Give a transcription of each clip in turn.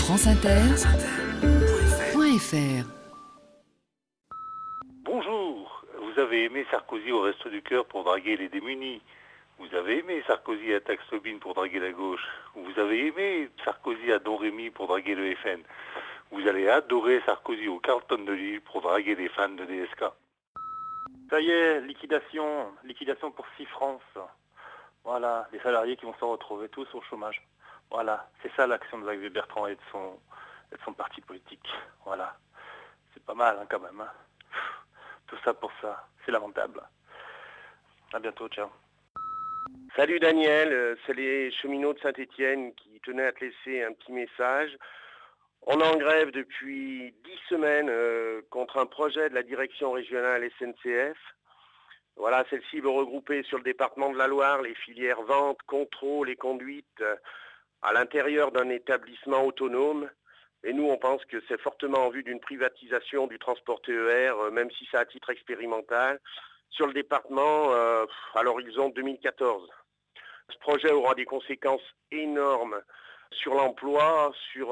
franceinter.fr. Bonjour, vous avez aimé Sarkozy au Resto du Cœur pour draguer les démunis. Vous avez aimé Sarkozy à Tax-Lobin pour draguer la gauche. Vous avez aimé Sarkozy à Don Rémy pour draguer le FN. Vous allez adorer Sarkozy au Carlton de Lille pour draguer les fans de DSK. Ça y est, liquidation pour 6 francs. Voilà, les salariés qui vont se retrouver tous au chômage. Voilà, c'est ça l'action de Xavier Bertrand et de son parti politique. Voilà, c'est pas mal quand même. Tout ça pour ça, c'est lamentable. À bientôt, ciao. Salut Daniel, c'est les cheminots de Saint-Étienne qui tenaient à te laisser un petit message. On est en grève depuis 10 semaines contre un projet de la direction régionale SNCF. Voilà, celle-ci veut regrouper sur le département de la Loire les filières vente, contrôle et conduite à l'intérieur d'un établissement autonome. Et nous, on pense que c'est fortement en vue d'une privatisation du transport TER, même si c'est à titre expérimental, sur le département à l'horizon 2014. Ce projet aura des conséquences énormes sur l'emploi, sur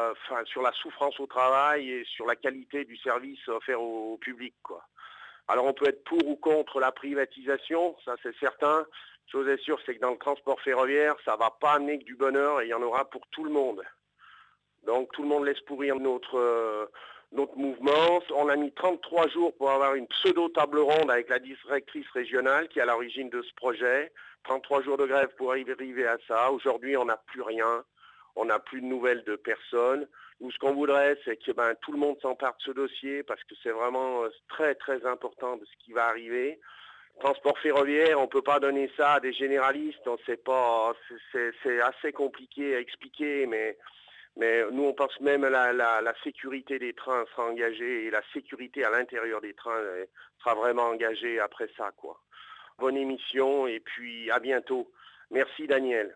la souffrance au travail et sur la qualité du service offert au public, quoi. Alors on peut être pour ou contre la privatisation, ça c'est certain. Chose est sûre, c'est que dans le transport ferroviaire, ça ne va pas amener que du bonheur et il y en aura pour tout le monde. Donc tout le monde laisse pourrir notre mouvement. On a mis 33 jours pour avoir une pseudo-table ronde avec la directrice régionale qui est à l'origine de ce projet. 33 jours de grève pour arriver à ça. Aujourd'hui, on n'a plus rien. On n'a plus de nouvelles de personne. Nous, ce qu'on voudrait, c'est que tout le monde s'empare de ce dossier parce que c'est vraiment très, très important de ce qui va arriver. Transport ferroviaire, on ne peut pas donner ça à des généralistes. On sait pas, c'est assez compliqué à expliquer, mais nous, on pense même la sécurité des trains sera engagée et la sécurité à l'intérieur des trains sera vraiment engagée après ça, quoi. Bonne émission et puis à bientôt. Merci Daniel.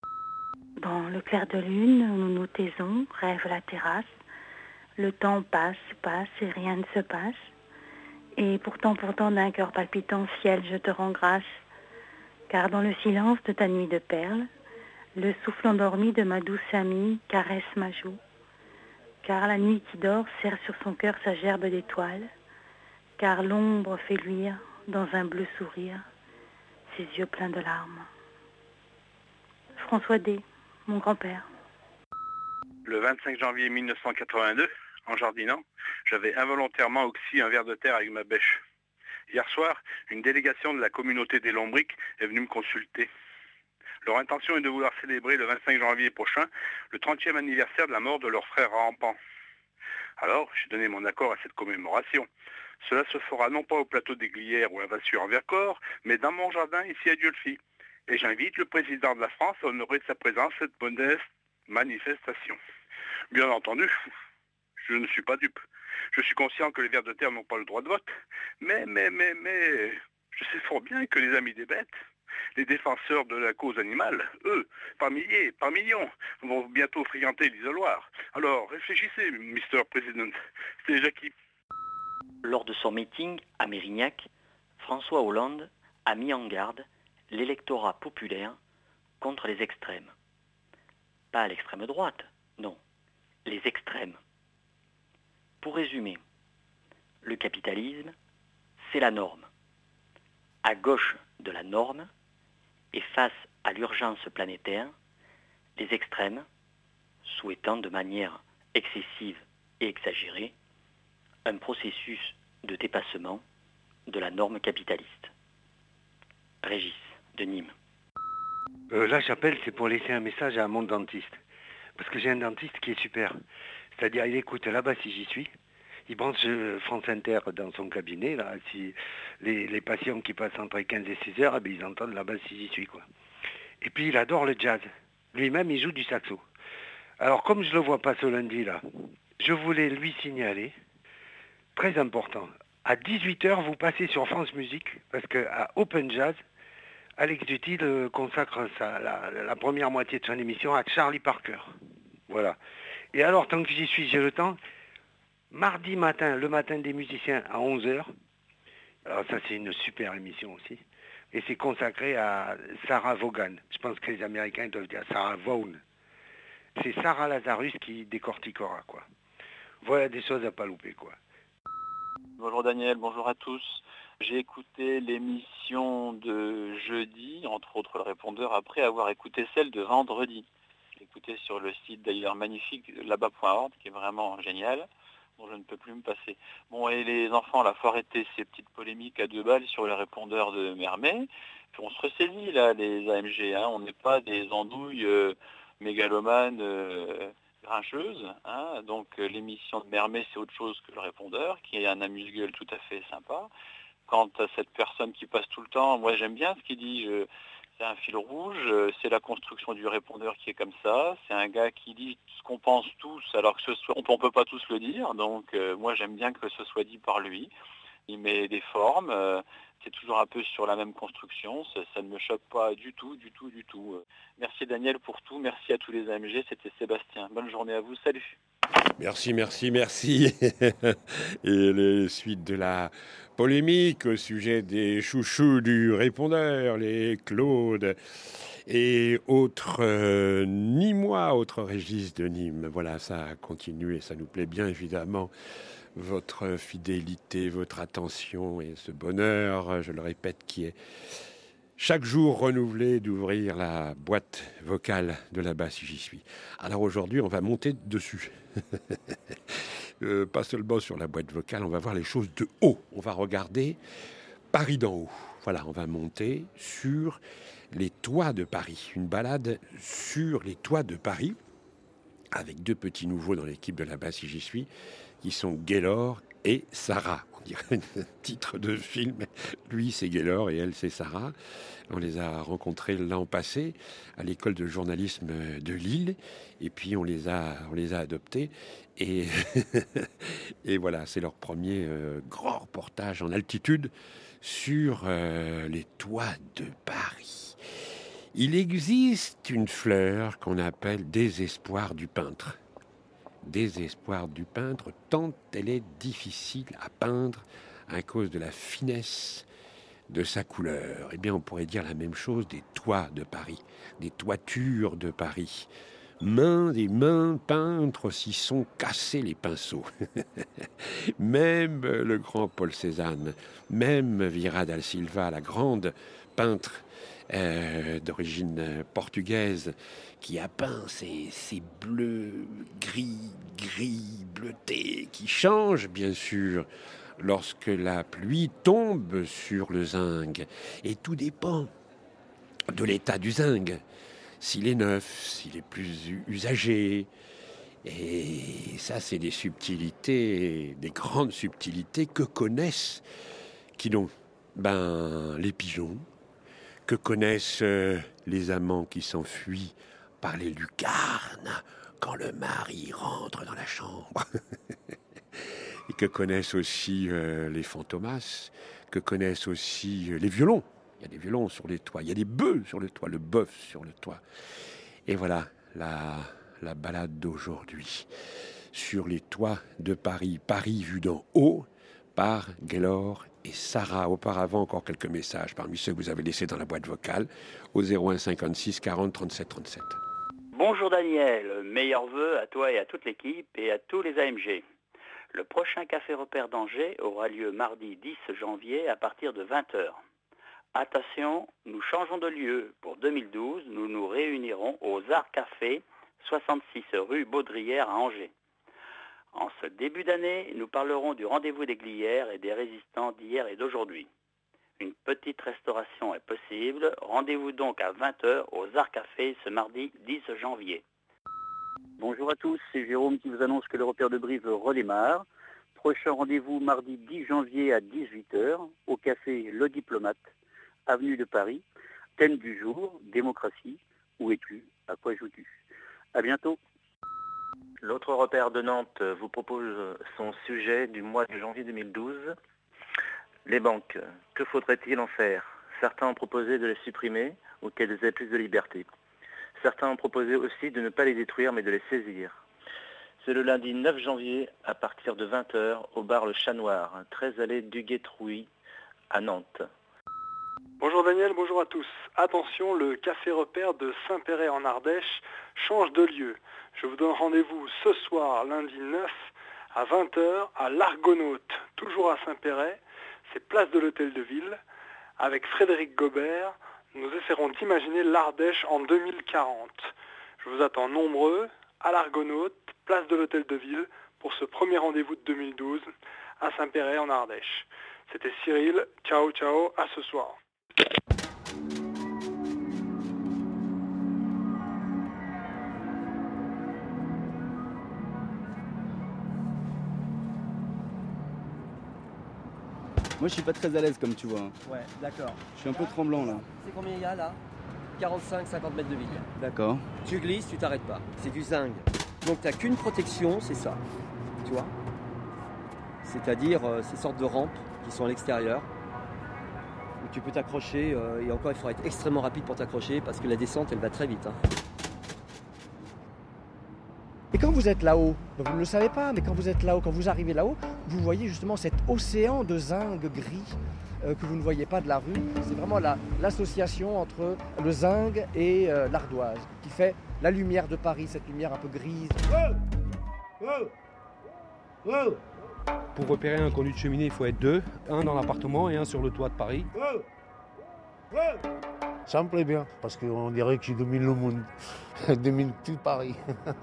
Dans le clair de lune, nous nous taisons, rêve la terrasse. Le temps passe et rien ne se passe. Et pourtant, d'un cœur palpitant, ciel, je te rends grâce. Car dans le silence de ta nuit de perles, le souffle endormi de ma douce amie caresse ma joue. Car la nuit qui dort serre sur son cœur sa gerbe d'étoiles. Car l'ombre fait luire dans un bleu sourire ses yeux pleins de larmes. François D., mon grand-père. Le 25 janvier 1982, en jardinant, j'avais involontairement oxy un ver de terre avec ma bêche. Hier soir, une délégation de la communauté des Lombrics est venue me consulter. Leur intention est de vouloir célébrer le 25 janvier prochain le 30e anniversaire de la mort de leur frère rampant. Alors, j'ai donné mon accord à cette commémoration. Cela se fera non pas au plateau des Glières ou à Vassure en Vercors, mais dans mon jardin ici à Dieulefit. Et j'invite le président de la France à honorer de sa présence cette modeste manifestation. Bien entendu, je ne suis pas dupe. Je suis conscient que les vers de terre n'ont pas le droit de vote, mais, je sais fort bien que les amis des bêtes, les défenseurs de la cause animale, eux, par milliers, par millions, vont bientôt fréquenter l'isoloir. Alors, réfléchissez, Mr. President. C'est déjà qui? Lors de son meeting à Mérignac, François Hollande a mis en garde l'électorat populaire contre les extrêmes. Pas l'extrême droite, non, les extrêmes. Pour résumer, le capitalisme, c'est la norme. À gauche de la norme, et face à l'urgence planétaire, les extrêmes, souhaitant de manière excessive et exagérée un processus de dépassement de la norme capitaliste. Régis, de Nîmes. Là, j'appelle, c'est pour laisser un message à mon dentiste. Parce que j'ai un dentiste qui est super. C'est-à-dire, il écoute là-bas si j'y suis. Il branche France Inter dans son cabinet. Là, si les patients qui passent entre 15 et 16 heures, ils entendent là-bas si j'y suis, quoi. Et puis, il adore le jazz. Lui-même, il joue du saxo. Alors, comme je ne le vois pas ce lundi-là, je voulais lui signaler, très important, à 18h, vous passez sur France Musique, parce qu'à Open Jazz, Alex Dutil consacre la première moitié de son émission à Charlie Parker. Voilà. Et alors, tant que j'y suis, j'ai le temps. Mardi matin, le matin des musiciens à 11h. Alors ça, c'est une super émission aussi. Et c'est consacré à Sarah Vaughan. Je pense que les Américains doivent dire Sarah Vaughan. c'est Sarah Lazarus qui décortiquera, quoi. Voilà des choses à pas louper, quoi. Bonjour Daniel, bonjour à tous. J'ai écouté l'émission de jeudi, entre autres le répondeur, après avoir écouté celle de vendredi. J'ai écouté sur le site d'ailleurs magnifique là-bas.org, qui est vraiment génial, dont je ne peux plus me passer. Bon, et les enfants, il faut arrêter ces petites polémiques à 2 balles sur les répondeurs de Mermet. Puis on se ressaisit là, les AMG, hein. On n'est pas des andouilles mégalomanes grincheuses, hein. Donc l'émission de Mermet, c'est autre chose que le répondeur, qui est un amuse-gueule tout à fait sympa. Quant à cette personne qui passe tout le temps, moi j'aime bien ce qu'il dit, c'est un fil rouge, c'est la construction du répondeur qui est comme ça, c'est un gars qui dit ce qu'on pense tous, alors que on ne peut pas tous le dire, donc moi j'aime bien que ce soit dit par lui. Il met des formes, c'est toujours un peu sur la même construction, ça ne me choque pas du tout. Merci Daniel pour tout, merci à tous les AMG, c'était Sébastien. Bonne journée à vous, salut. Merci. Et les suites de la polémique au sujet des chouchous du répondeur, les Claude et autres Nîmois, autres Régis de Nîmes. Voilà, ça continue et ça nous plaît bien évidemment. Votre fidélité, votre attention et ce bonheur, je le répète, qui est chaque jour renouvelé d'ouvrir la boîte vocale de là-bas si j'y suis. Alors aujourd'hui, on va monter dessus. Pas seulement sur la boîte vocale, on va voir les choses de haut. On va regarder Paris d'en haut. Voilà, on va monter sur les toits de Paris. Une balade sur les toits de Paris avec 2 petits nouveaux dans l'équipe de là-bas si j'y suis, qui sont Gaylor et Sarah. On dirait un titre de film. Lui, c'est Gaylor et elle, c'est Sarah. On les a rencontrés l'an passé à l'école de journalisme de Lille. Et puis, on les a adoptés. Et, et voilà, c'est leur premier grand reportage en altitude sur les toits de Paris. Il existe une fleur qu'on appelle désespoir du peintre. Désespoir du peintre, tant elle est difficile à peindre à cause de la finesse de sa couleur. Eh bien, on pourrait dire la même chose des toits de Paris, des toitures de Paris. Des mains peintres s'y sont cassés les pinceaux. Même le grand Paul Cézanne, même Vieira da Silva, la grande peintre d'origine portugaise, qui a peint ces bleus gris, bleutés, qui changent bien sûr lorsque la pluie tombe sur le zinc. Et tout dépend de l'état du zinc. S'il est neuf, s'il est plus usagé. Et ça, c'est des subtilités, des grandes subtilités que connaissent, les pigeons, que connaissent les amants qui s'enfuient par les lucarnes quand le mari rentre dans la chambre. Et que connaissent aussi les fantomas, que connaissent aussi les violons. Il y a des violons sur les toits, il y a des bœufs sur le toit, le bœuf sur le toit. Et voilà la balade d'aujourd'hui sur les toits de Paris. Paris vu d'en haut par Gaylor et Sarah. Auparavant, encore quelques messages parmi ceux que vous avez laissés dans la boîte vocale au 01 56 40 37 37. Bonjour Daniel, meilleurs vœux à toi et à toute l'équipe et à tous les AMG. Le prochain Café Repère d'Angers aura lieu mardi 10 janvier à partir de 20h. Attention, nous changeons de lieu. Pour 2012, nous nous réunirons aux Arts Café, 66 rue Baudrière à Angers. En ce début d'année, nous parlerons du rendez-vous des Glières et des résistants d'hier et d'aujourd'hui. Une petite restauration est possible. Rendez-vous donc à 20h aux Arts Café ce mardi 10 janvier. Bonjour à tous, c'est Jérôme qui vous annonce que le repère de Brive redémarre. Prochain rendez-vous mardi 10 janvier à 18h au café Le Diplomate, avenue de Paris. Thème du jour, démocratie. Où es-tu? À quoi joues-tu? À bientôt. L'autre repère de Nantes vous propose son sujet du mois de janvier 2012. Les banques, que faudrait-il en faire? Certains ont proposé de les supprimer ou qu'elles aient plus de liberté. Certains ont proposé aussi de ne pas les détruire mais de les saisir. C'est le lundi 9 janvier à partir de 20h au bar Le Chat Noir, 13 allée Duguay-Trouy à Nantes. Bonjour Daniel, bonjour à tous. Attention, le café repère de Saint-Péray en Ardèche change de lieu. Je vous donne rendez-vous ce soir, lundi 9, à 20h, à l'Argonaute, toujours à Saint-Péray. C'est place de l'Hôtel de Ville. Avec Frédéric Gobert, nous essaierons d'imaginer l'Ardèche en 2040. Je vous attends nombreux à l'Argonaute, place de l'Hôtel de Ville, pour ce premier rendez-vous de 2012 à Saint-Péray en Ardèche. C'était Cyril, ciao ciao, à ce soir. Moi je suis pas très à l'aise comme tu vois. Ouais, d'accord. Je suis un peu tremblant là. C'est combien il y a là 45-50 mètres de vide. D'accord. Tu glisses, tu t'arrêtes pas. C'est du zinc. Donc t'as qu'une protection, c'est ça. Tu vois ? C'est-à-dire ces sortes de rampes qui sont à l'extérieur. Où tu peux t'accrocher. Et encore, il faudra être extrêmement rapide pour t'accrocher parce que la descente, elle va très vite. Hein. Et quand vous êtes là-haut, donc vous ne le savez pas, mais quand vous êtes là-haut, quand vous arrivez là-haut, vous voyez justement cet océan de zinc gris que vous ne voyez pas de la rue. C'est vraiment l'association entre le zinc et l'ardoise qui fait la lumière de Paris, cette lumière un peu grise. Pour repérer un conduit de cheminée, il faut être deux, un dans l'appartement et un sur le toit de Paris. Ça me plaît bien, parce qu'on dirait que je domine le monde, je domine tout Paris.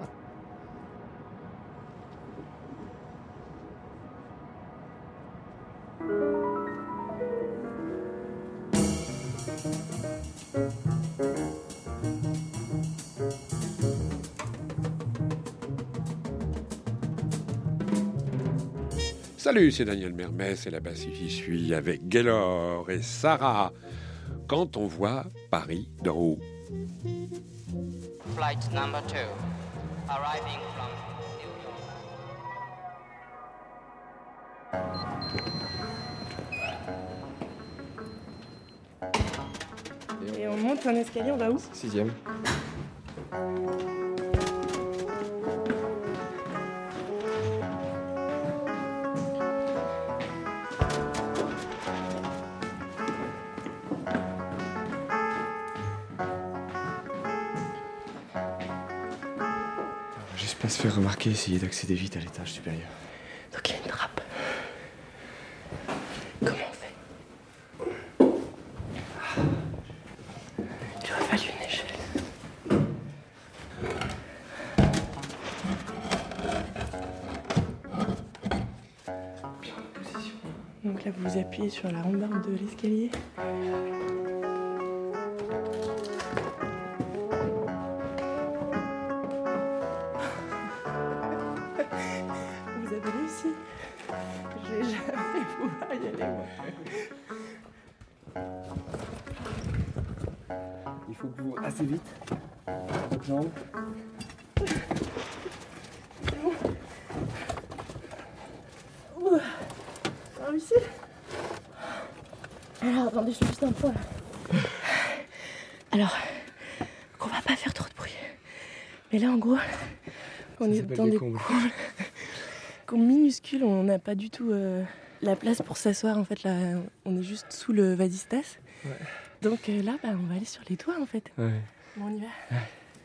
Salut, c'est Daniel Mermès et là-bas si j'y suis avec Gaylor et Sarah. Quand on voit Paris d'en haut. Flight number 2, arriving from New York. Et on monte un escalier, on va où ? 6e. Pas se faire remarquer, essayer d'accéder vite à l'étage supérieur. Donc il y a une trappe. Comment on fait ? Il aurait fallu une échelle. Bien en position. Donc là vous appuyez sur la rambarde de l'escalier. Il faut que vous assez vite. Votre jambe. C'est bon. Ça a réussi. Alors attendez, je fais juste un point là. Alors, qu'on va pas faire trop de bruit. Mais là en gros, on est dans des combles minuscules, on n'a pas du tout la place pour s'asseoir en fait là, on est juste sous le vasistas. Ouais. Donc là, on va aller sur les toits en fait. Ouais. Bon, on y va. Ouais.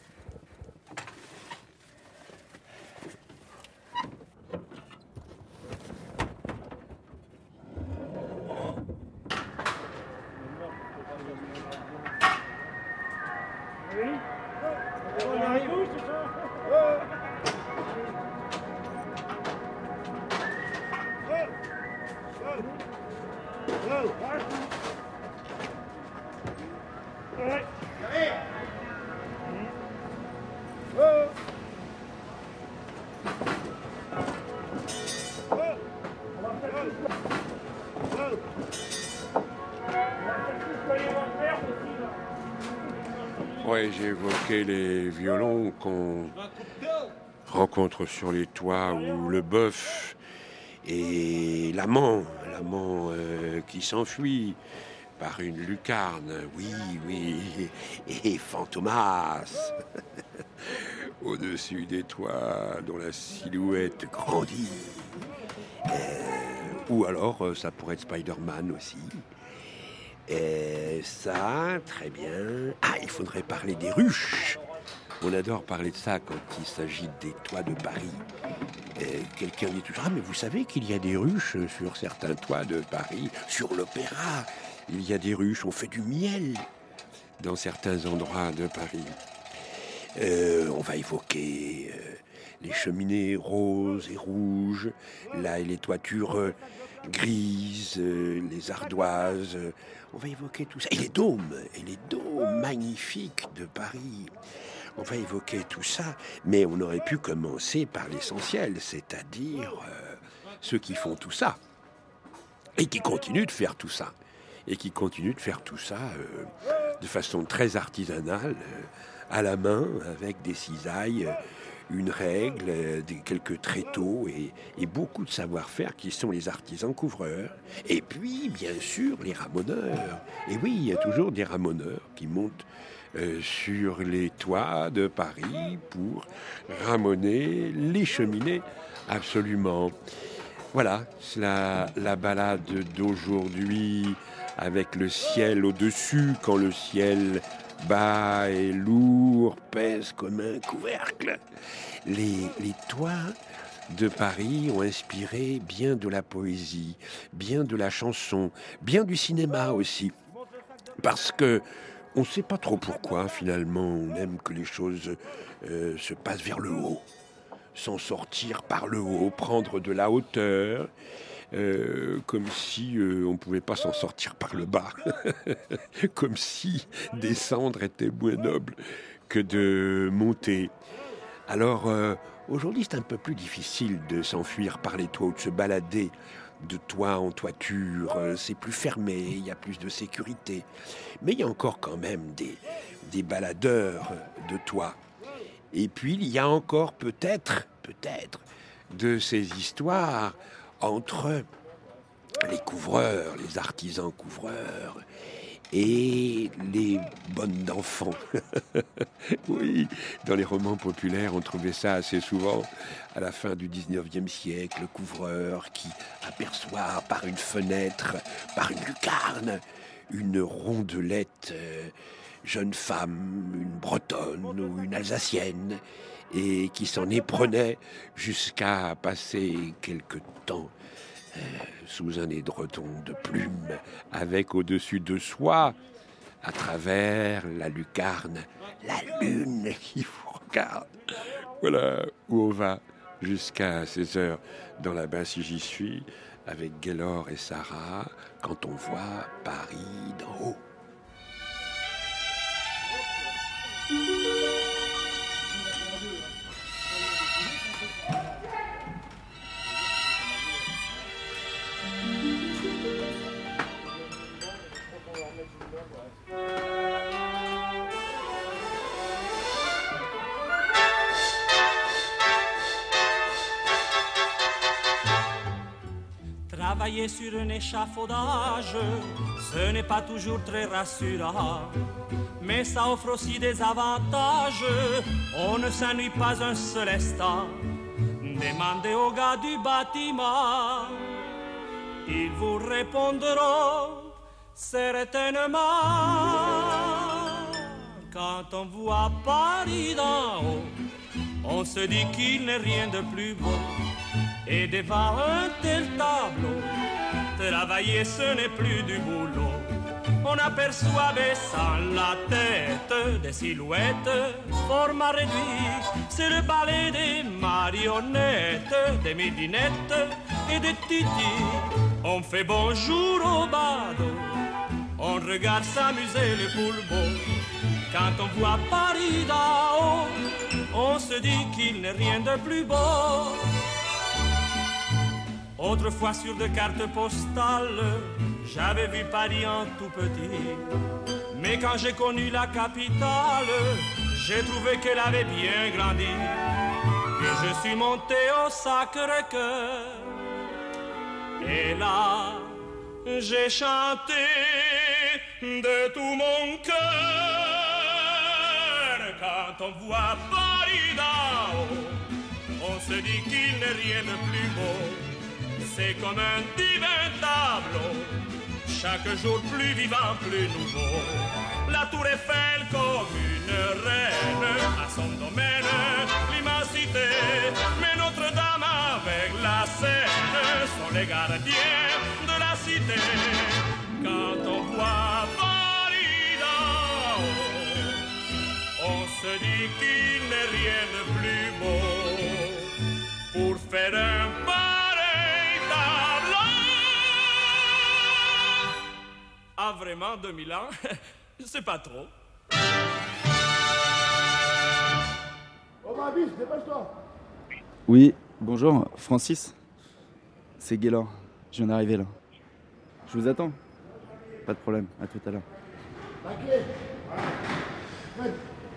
On arrive où, c'est ça ? Ouais, j'ai évoqué les violons qu'on rencontre sur les toits ou le bœuf et l'amant qui s'enfuit par une lucarne, oui, et Fantomas au-dessus des toits dont la silhouette grandit. Ou alors, ça pourrait être Spider-Man aussi. Ça, très bien. Ah, il faudrait parler des ruches. On adore parler de ça quand il s'agit des toits de Paris. Quelqu'un dit toujours « Ah, mais vous savez qu'il y a des ruches sur certains toits de Paris, sur l'Opéra. Il y a des ruches, on fait du miel dans certains endroits de Paris. » On va évoquer les cheminées roses et rouges, là, et les toitures grises, les ardoises. On va évoquer tout ça. Et les dômes magnifiques de Paris. On va évoquer tout ça, mais on aurait pu commencer par l'essentiel, c'est-à-dire ceux qui font tout ça, et qui continuent de faire tout ça, de façon très artisanale, à la main, avec des cisailles, une règle, quelques tréteaux et beaucoup de savoir-faire qui sont les artisans couvreurs. Et puis, bien sûr, les ramoneurs. Et oui, il y a toujours des ramoneurs qui montent sur les toits de Paris pour ramoner les cheminées, absolument. Voilà, c'est la balade d'aujourd'hui avec le ciel au-dessus, quand le ciel bas et lourd pèse comme un couvercle. Les toits de Paris ont inspiré bien de la poésie, bien de la chanson, bien du cinéma aussi. Parce que on ne sait pas trop pourquoi, finalement, on aime que les choses se passent vers le haut, s'en sortir par le haut, prendre de la hauteur, comme si on ne pouvait pas s'en sortir par le bas, comme si descendre était moins noble que de monter. Alors, aujourd'hui, c'est un peu plus difficile de s'enfuir par les toits ou de se balader de toit en toiture, c'est plus fermé, il y a plus de sécurité. Mais il y a encore quand même des baladeurs de toit. Et puis il y a encore peut-être de ces histoires entre les couvreurs, les artisans couvreurs et les bonnes d'enfants. Oui, dans les romans populaires, on trouvait ça assez souvent à la fin du 19e siècle, le couvreur qui aperçoit par une fenêtre, par une lucarne, une rondelette jeune femme, une bretonne ou une alsacienne, et qui s'en éprenait jusqu'à passer quelque temps sous un édredon de plumes, avec au-dessus de soi, à travers la lucarne, la lune qui vous regarde. Voilà où on va jusqu'à 16h dans la bain si j'y suis, avec Gaylor et Sarah, quand on voit Paris d'en haut. Travailler sur un échafaudage, ce n'est pas toujours très rassurant, mais ça offre aussi des avantages, on ne s'ennuie pas un seul instant. Demandez aux gars du bâtiment, ils vous répondront certainement. Quand on voit Paris d'en haut, on se dit qu'il n'est rien de plus beau. Et devant un tel tableau, travailler ce n'est plus du boulot. On aperçoit baissant la tête des silhouettes, format réduit. C'est le ballet des marionnettes, des midinettes et des titis. On fait bonjour au badaud, on regarde s'amuser les poulbeaux. Quand on voit Paris d'en haut, on se dit qu'il n'est rien de plus beau. Autrefois sur des cartes postales, j'avais vu Paris en tout petit. Mais quand j'ai connu la capitale, j'ai trouvé qu'elle avait bien grandi. Et je suis monté au Sacré-Cœur. Et là, j'ai chanté de tout mon cœur. Quand on voit Paris d'en haut, on se dit qu'il n'est rien de plus beau. C'est comme un divin tableau, chaque jour plus vivant, plus nouveau. La tour Eiffel comme une reine à son domaine, l'immensité. Mais Notre-Dame avec la Seine sont les gardiens de la cité. Quand on voit Paris d'en haut, on se dit qu'il n'est rien de plus beau pour faire un pareil tableau. Ah vraiment, 2000 ans, c'est pas trop. Oh ma biche, dépêche-toi. Oui, bonjour, Francis. C'est Guélan, je viens d'arriver là. Je vous attends. Pas de problème, à tout à l'heure. La clé. Fred.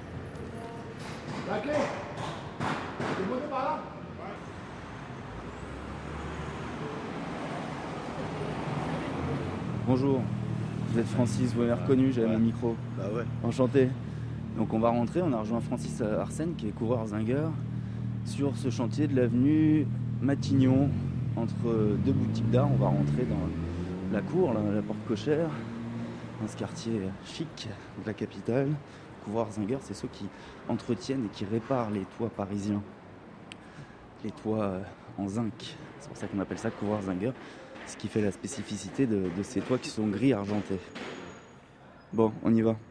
La clé. Tu montes par là? Bonjour, vous êtes Francis, vous m'avez reconnu, j'avais mon micro. Bah ouais. Enchanté. Donc on va rentrer, on a rejoint Francis Arsène qui est coureur zingueur sur ce chantier de l'avenue Matignon entre deux boutiques d'art. On va rentrer dans la cour, la porte cochère, dans ce quartier chic de la capitale. Coureurs zingueurs, c'est ceux qui entretiennent et qui réparent les toits parisiens. Les toits en zinc. C'est pour ça qu'on appelle ça coureurs zingueurs. Ce qui fait la spécificité de ces toits qui sont gris argentés. Bon, on y va.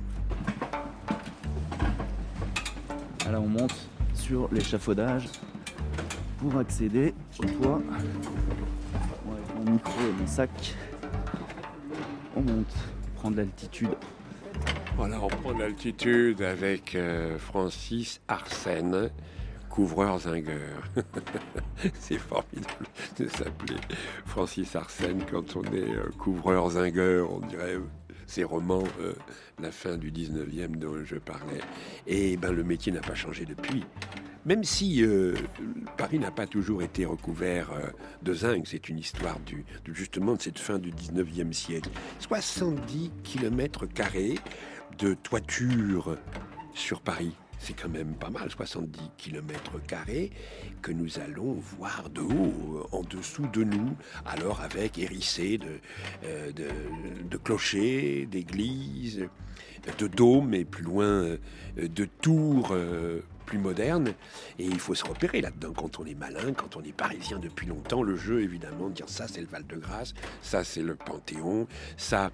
Là, on monte sur l'échafaudage pour accéder au toit. Bon, avec mon micro et mon sac, on monte, on prend de l'altitude. Voilà, on prend de l'altitude avec Francis Arsène, couvreur zingueur. C'est formidable de s'appeler Francis Arsène quand on est couvreur zingueur, on dirait ces romans, la fin du 19e dont je parlais. Et ben, le métier n'a pas changé depuis. Même si Paris n'a pas toujours été recouvert de zinc, c'est une histoire justement de cette fin du 19e siècle. 70 km² de toiture sur Paris. C'est quand même pas mal, 70 km² que nous allons voir de haut, en dessous de nous, alors avec hérissés de clochers, d'églises, de dômes, et plus loin de tours plus modernes. Et il faut se repérer là-dedans quand on est malin, quand on est parisien depuis longtemps. Le jeu, évidemment, de dire ça c'est le Val-de-Grâce, ça c'est le Panthéon, ça...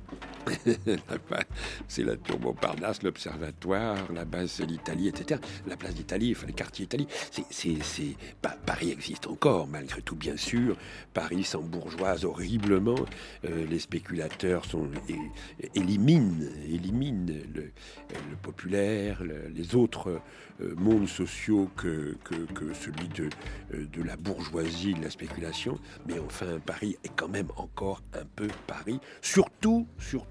c'est la tour Montparnasse, l'observatoire, là-bas c'est l'Italie, etc. La place d'Italie, enfin le quartier Italie. Paris existe encore, malgré tout, bien sûr. Paris s'embourgeoise horriblement. Les spéculateurs éliminent le populaire, les autres mondes sociaux que celui de la bourgeoisie, de la spéculation. Mais enfin, Paris est quand même encore un peu Paris. Surtout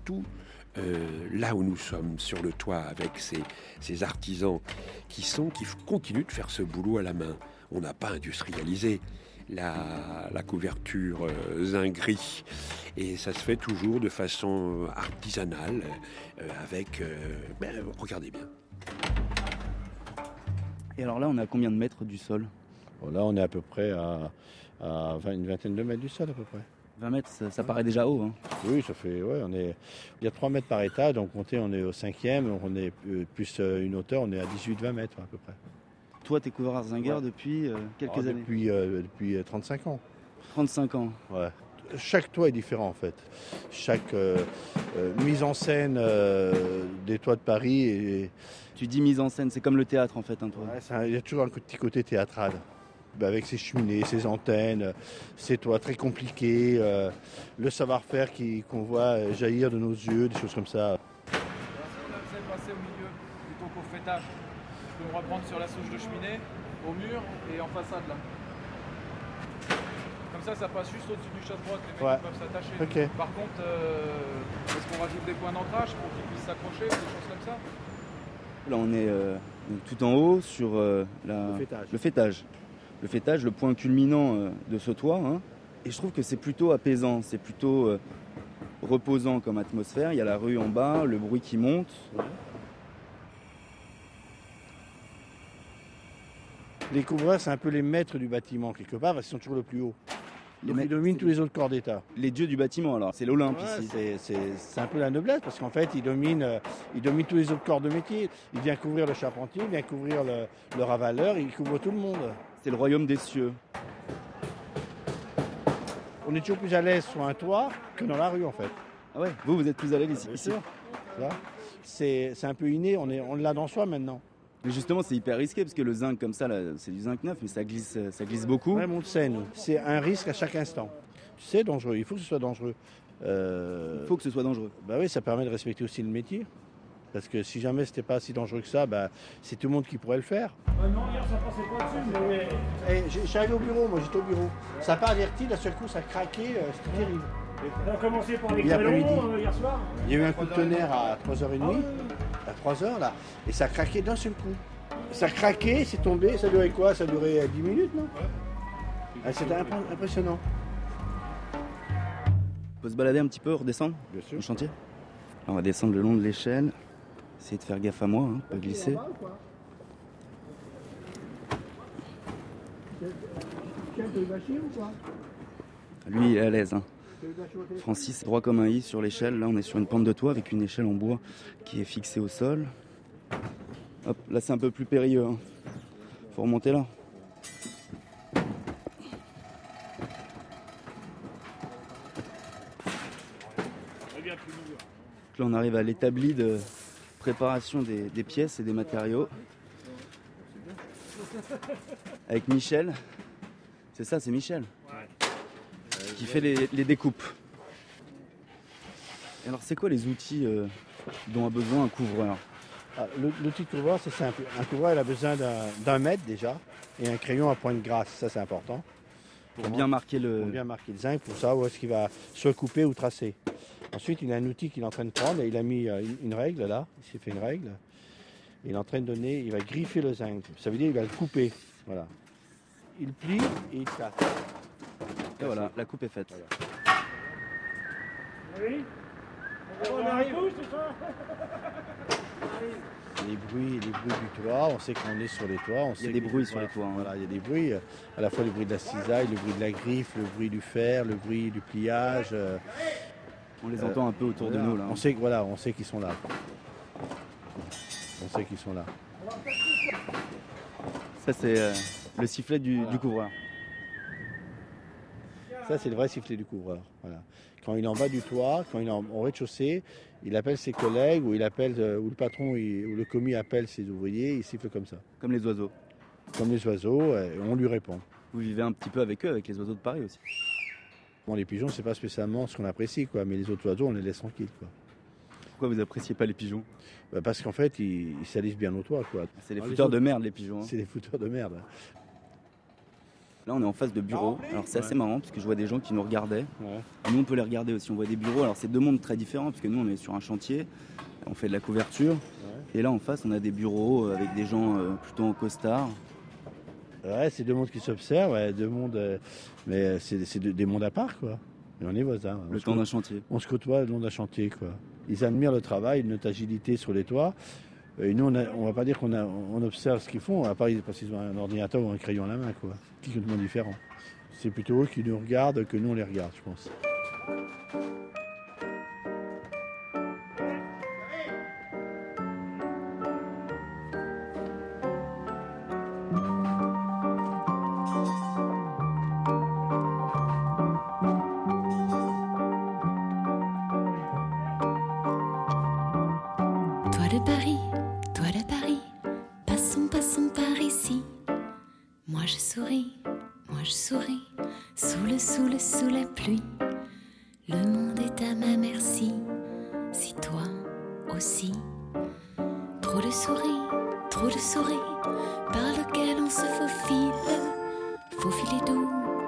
là où nous sommes, sur le toit, avec ces artisans qui continuent de faire ce boulot à la main. On n'a pas industrialisé la couverture zinc gris, et ça se fait toujours de façon artisanale, avec... regardez bien. Et alors là, on est à combien de mètres du sol? Là, on est à peu près à une vingtaine de mètres du sol, à peu près. 20 mètres, ça paraît déjà haut. Hein. Oui, ça fait... Ouais, il y a 3 mètres par étage, donc on est au 5e, on est plus une hauteur, on est à 18-20 mètres à peu près. Toi, t'es couvreur zingueur depuis quelques années? Depuis 35 ans. 35 ans. Ouais. Chaque toit est différent en fait. Chaque mise en scène des toits de Paris est... Tu dis mise en scène, c'est comme le théâtre en fait, un toit. Ouais, il y a toujours un petit côté théâtral. Avec ses cheminées, ses antennes, ses toits très compliqués, le savoir-faire qu'on voit jaillir de nos yeux, des choses comme ça. Si on a passer au milieu, plutôt qu'au fêtage, je peux me reprendre sur la souche de cheminée, au mur et en façade là. Comme ça passe juste au-dessus du chasse-broc, les mecs peuvent s'attacher. Okay. Par contre, est-ce qu'on rajoute des points d'ancrage pour qu'ils puissent s'accrocher, des choses comme ça? Là on est tout en haut sur le fêtage. Le fêtage, le point culminant de ce toit. Hein. Et je trouve que c'est plutôt apaisant, c'est plutôt reposant comme atmosphère. Il y a la rue en bas, le bruit qui monte. Les couvreurs, c'est un peu les maîtres du bâtiment, quelque part, parce qu'ils sont toujours le plus haut. Donc il domine tous les autres corps d'État. Les dieux du bâtiment alors, c'est l'Olympe Ouais, ici. c'est un peu la noblesse parce qu'en fait il domine tous les autres corps de métier. Il vient couvrir le charpentier, il vient couvrir le ravaleur, il couvre tout le monde. C'est le royaume des cieux. On est toujours plus à l'aise sur un toit que dans la rue en fait. Ah ouais, vous êtes plus à l'aise ici. Bien sûr. C'est un peu inné, on l'a dans soi maintenant. Mais justement, c'est hyper risqué parce que le zinc comme ça, là, c'est du zinc neuf, mais ça glisse beaucoup. Ouais, on le sait, nous. C'est un risque à chaque instant. Tu sais, dangereux. Il faut que ce soit dangereux. Il faut que ce soit dangereux. Bah oui, ça permet de respecter aussi le métier. Parce que si jamais c'était pas si dangereux que ça, bah, c'est tout le monde qui pourrait le faire. Non, hier ça passait pas dessus, mais... Je suis allé au bureau, moi j'étais au bureau. Ça n'a pas averti, d'un seul coup ça a craqué, c'était terrible. On a commencé par les l'après-midi. grêlons hier soir. Il y a eu un coup de tonnerre à 3h30, à 3h là, et ça a craqué d'un seul coup. Ça a craqué, c'est tombé, ça durait quoi? Ça durait 10 minutes, non? C'était impressionnant. On peut se balader un petit peu, redescendre au chantier. Alors, on va descendre le long de l'échelle, essayer de faire gaffe à moi, hein, pas glisser. Lui il est à l'aise. Hein. Francis, droit comme un i sur l'échelle. Là on est sur une pente de toit avec une échelle en bois qui est fixée au sol. Hop, là c'est un peu plus périlleux. Hein. Faut remonter là. Là on arrive à l'établi de préparation des pièces et des matériaux. Avec Michel. C'est ça, c'est Michel. Qui fait les découpes. Et alors c'est quoi les outils dont a besoin un couvreur? L'outil de couvreur c'est simple. Un couvreur il a besoin d'un mètre déjà et un crayon à pointe grasse, ça c'est important. Pour bien marquer le zinc, pour savoir où est-ce qu'il va soit couper ou tracer. Ensuite il a un outil qu'il est en train de prendre et il a mis une règle là, il s'est fait une règle. Il est en train de donner, il va griffer le zinc, ça veut dire qu'il va le couper. Voilà. Il plie et il casse. Et voilà, la coupe est faite. Oui. On arrive où, c'est ça? Les bruits du toit, on sait qu'on est sur les toits. Il y a des bruits sur les toits. Hein. Voilà, il y a des bruits, à la fois le bruit de la cisaille, le bruit de la griffe, le bruit du fer, le bruit du pliage. On les entend un peu autour de nous là. On sait qu'ils sont là. On sait qu'ils sont là. Ça c'est le sifflet du couvreur. Ça c'est le vrai sifflet du couvreur. Voilà. Quand il est en bas du toit, quand il est au rez-de-chaussée, il appelle ses collègues ou il appelle ou le patron ou le commis appelle ses ouvriers, il siffle comme ça. Comme les oiseaux. Comme les oiseaux, et on lui répond. Vous vivez un petit peu avec eux, avec les oiseaux de Paris aussi. Bon, les pigeons, c'est pas spécialement ce qu'on apprécie, quoi, mais les autres oiseaux, on les laisse tranquilles, quoi. Pourquoi vous appréciez pas les pigeons? Parce qu'en fait, ils salissent bien nos toits, quoi. C'est les fouteurs de merde, les pigeons. Hein. C'est des fouteurs de merde. Là, on est en face de bureaux. Alors, c'est assez marrant parce que je vois des gens qui nous regardaient. Ouais. Nous, on peut les regarder aussi. On voit des bureaux. Alors, c'est deux mondes très différents parce que nous, on est sur un chantier. On fait de la couverture. Ouais. Et là, en face, on a des bureaux avec des gens plutôt en costard. Ouais, c'est deux mondes qui s'observent. Ouais, deux mondes. Mais c'est des mondes à part, quoi. Et on est voisins. Le temps d'un chantier. On se côtoie le long d'un chantier, quoi. Ils admirent le travail, notre agilité sur les toits. Et nous, on va pas dire qu'on observe ce qu'ils font, à part parce qu'ils ont un ordinateur ou un crayon à la main, quoi. C'est complètement différent. C'est plutôt eux qui nous regardent que nous on les regarde, je pense. Toi de Paris, passons par ici. Moi je souris, sous la pluie. Le monde est à ma merci, si toi aussi. Trop de souris, par lequel on se faufile. Faufiler doux,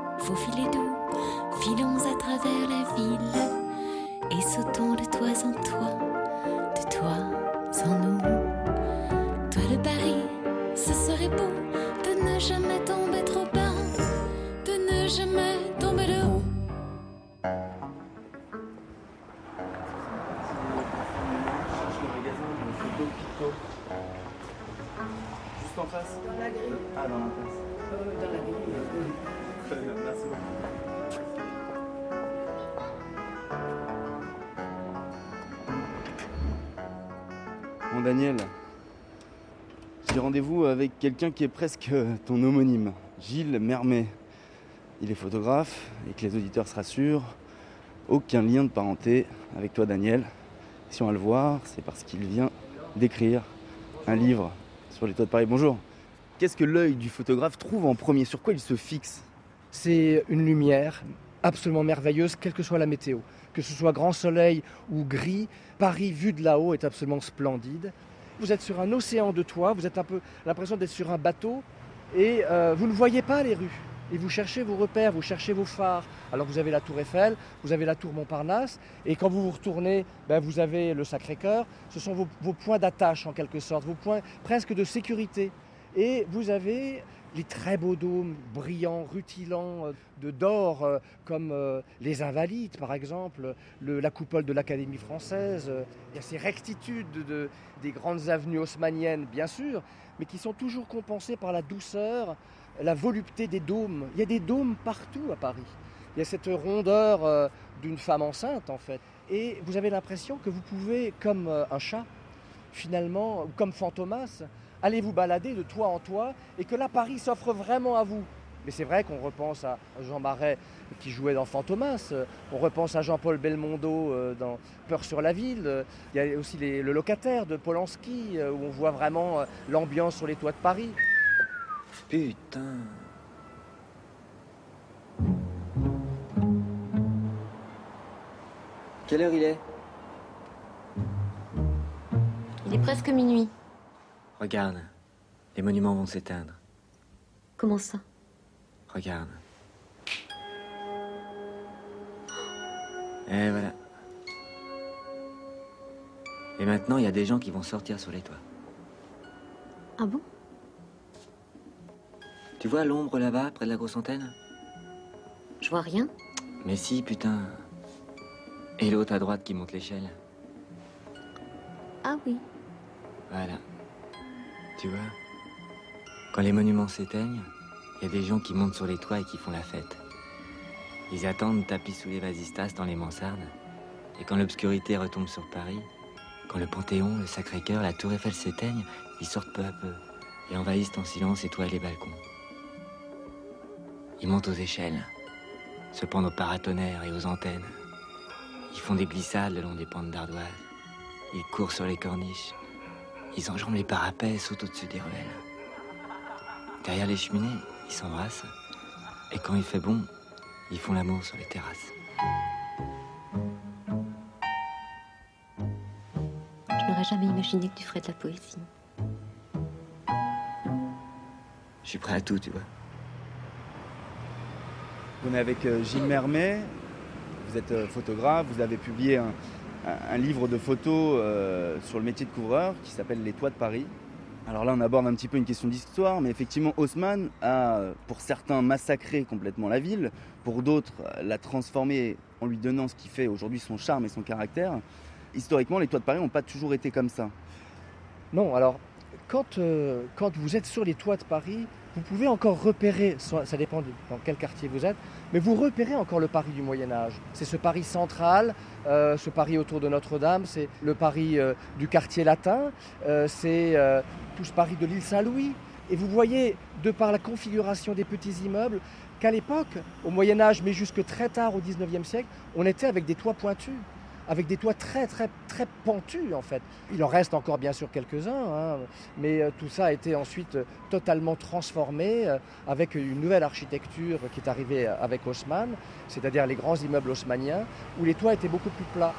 filons à travers la ville. Et sautons de toit en toit, de toi en nous. Toi de Paris, ce serait beau de ne jamais tomber trop bas, de ne jamais tomber de haut. Juste en face. Dans la grille. Ah, dans la face. Dans la grille. Très bien, merci beaucoup. Daniel. J'ai rendez-vous avec quelqu'un qui est presque ton homonyme, Gilles Mermet. Il est photographe et que les auditeurs se rassurent, aucun lien de parenté avec toi Daniel. Si on va le voir, c'est parce qu'il vient d'écrire un livre sur les toits de Paris. Bonjour. Qu'est-ce que l'œil du photographe trouve en premier? Sur quoi il se fixe? C'est une lumière absolument merveilleuse, quelle que soit la météo. Que ce soit grand soleil ou gris, Paris vu de là-haut est absolument splendide. Vous êtes sur un océan de toits, vous êtes un peu l'impression d'être sur un bateau et vous ne voyez pas les rues. Et vous cherchez vos repères, vous cherchez vos phares. Alors vous avez la tour Eiffel, vous avez la tour Montparnasse, et quand vous vous retournez, vous avez le Sacré-Cœur. Ce sont vos points d'attache en quelque sorte, vos points presque de sécurité. Et vous avez les très beaux dômes brillants, rutilants d'or, comme les Invalides par exemple, la coupole de l'Académie française. Il y a ces rectitudes des grandes avenues haussmanniennes bien sûr, mais qui sont toujours compensées par la douceur, la volupté des dômes. Il y a des dômes partout à Paris. Il y a cette rondeur d'une femme enceinte en fait. Et vous avez l'impression que vous pouvez, comme un chat, finalement, comme Fantomas, aller vous balader de toit en toit et que là, Paris s'offre vraiment à vous. Mais c'est vrai qu'on repense à Jean Marais qui jouait dans Fantomas, on repense à Jean-Paul Belmondo dans Peur sur la ville, il y a aussi le locataire de Polanski où on voit vraiment l'ambiance sur les toits de Paris. Putain. Quelle heure il est? Il est presque minuit. Regarde, les monuments vont s'éteindre. Comment ça? Regarde. Et voilà. Et maintenant, il y a des gens qui vont sortir sur les toits. Ah bon? Tu vois l'ombre là-bas, près de la grosse antenne? Je vois rien. Mais si, putain. Et l'autre à droite qui monte l'échelle. Ah oui. Voilà. Tu vois, quand les monuments s'éteignent, il y a des gens qui montent sur les toits et qui font la fête. Ils attendent tapis sous les vasistas dans les mansardes. Et quand l'obscurité retombe sur Paris, quand le Panthéon, le Sacré-Cœur, la Tour Eiffel s'éteignent, ils sortent peu à peu et envahissent en silence et toits les balcons. Ils montent aux échelles, se pendent aux paratonnerres et aux antennes. Ils font des glissades le long des pentes d'ardoise. Ils courent sur les corniches. Ils enjambent les parapets et sautent au-dessus des ruelles. Derrière les cheminées, ils s'embrassent. Et quand il fait bon, ils font l'amour sur les terrasses. Je n'aurais jamais imaginé que tu ferais de la poésie. Je suis prêt à tout, tu vois. On est avec Gilles Mermet. Vous êtes photographe, vous avez publié un livre de photos sur le métier de couvreur qui s'appelle Les Toits de Paris. Alors là, on aborde un petit peu une question d'histoire, mais effectivement, Haussmann a, pour certains, massacré complètement la ville, pour d'autres, l'a transformée en lui donnant ce qui fait aujourd'hui son charme et son caractère. Historiquement, les Toits de Paris n'ont pas toujours été comme ça. Non, alors, quand vous êtes sur les toits de Paris, vous pouvez encore repérer, ça dépend dans quel quartier vous êtes, mais vous repérez encore le Paris du Moyen-Âge. C'est ce Paris central, ce Paris autour de Notre-Dame, c'est le Paris du quartier latin, c'est tout ce Paris de l'île Saint-Louis. Et vous voyez, de par la configuration des petits immeubles, qu'à l'époque, au Moyen-Âge, mais jusque très tard au XIXe siècle, on était avec des toits pointus, avec des toits très pentus en fait. Il en reste encore bien sûr quelques-uns, mais tout ça a été ensuite totalement transformé avec une nouvelle architecture qui est arrivée avec Haussmann, c'est-à-dire les grands immeubles haussmanniens, où les toits étaient beaucoup plus plats.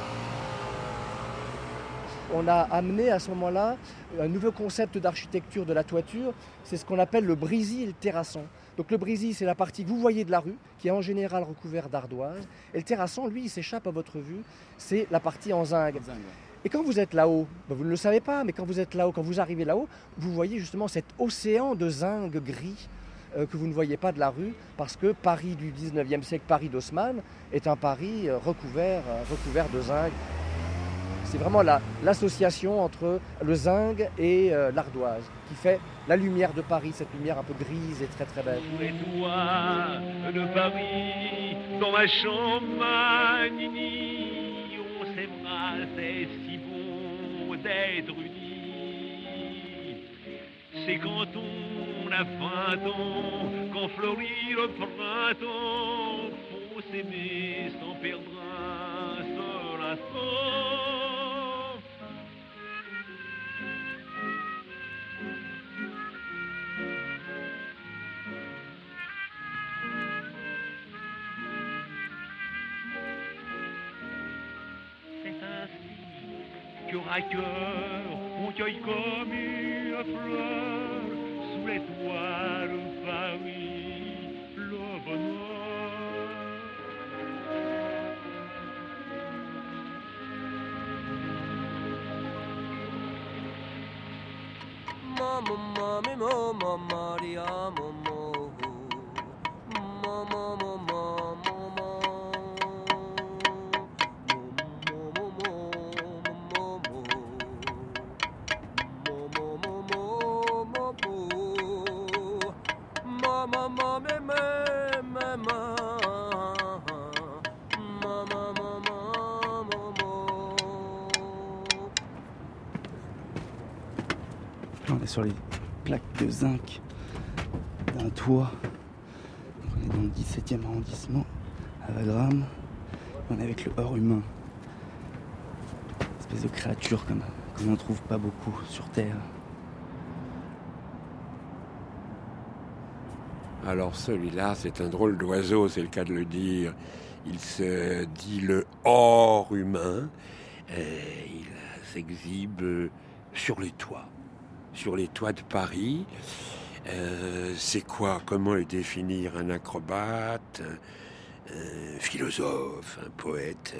On a amené à ce moment-là un nouveau concept d'architecture de la toiture, c'est ce qu'on appelle le brisy et le terrasson. Donc le brisy, c'est la partie que vous voyez de la rue, qui est en général recouverte d'ardoise. Et le terrasson, lui, il s'échappe à votre vue, c'est la partie en zinc. Et quand vous êtes là-haut, vous ne le savez pas, mais quand vous êtes là-haut, quand vous arrivez là-haut, vous voyez justement cet océan de zinc gris que vous ne voyez pas de la rue, parce que Paris du 19e siècle, Paris d'Haussmann, est un Paris recouvert de zinc. C'est vraiment l'association entre le zinc et l'ardoise qui fait la lumière de Paris, cette lumière un peu grise et très belle. Et toi de Paris, dans ma chambre, Nini, on s'aimera, c'est si bon d'être unis. C'est quand on a 20 ans, quand fleurit le printemps, faut s'aimer sans perdre un seul instant. C'est ainsi cœur à cœur, on cueille comme une fleur sous les toits de Paris, le bonheur. Mama, mama, mama, Maria, mama, mama, mama, mama. On est sur les plaques de zinc d'un toit. On est dans le 17e arrondissement, à Wagram. On est avec le hors humain. Une espèce de créature comme on ne trouve pas beaucoup sur Terre. Alors celui-là, c'est un drôle d'oiseau, c'est le cas de le dire. Il se dit le hors humain. Il s'exhibe sur les toits de Paris. C'est quoi? Comment le définir? Un acrobate, un philosophe, un poète,